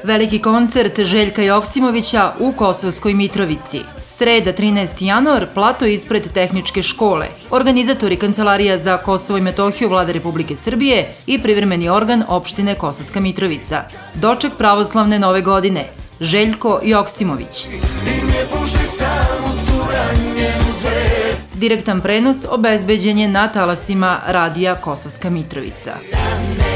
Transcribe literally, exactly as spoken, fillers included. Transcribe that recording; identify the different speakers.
Speaker 1: Veliki koncert Željka Joksimovića u Kosovskoj Mitrovici. Sreda, trinaesti januar, plato ispred Tehničke škole. Organizatori Kancelarija za Kosovo i Metohiju Vlade Republike Srbije i privremeni organ opštine Kosovska Mitrovica. Doček pravoslavne nove godine. Željko Joksimović. Direktan prenos obezbeđen je na talasima Radija Kosovska Mitrovica.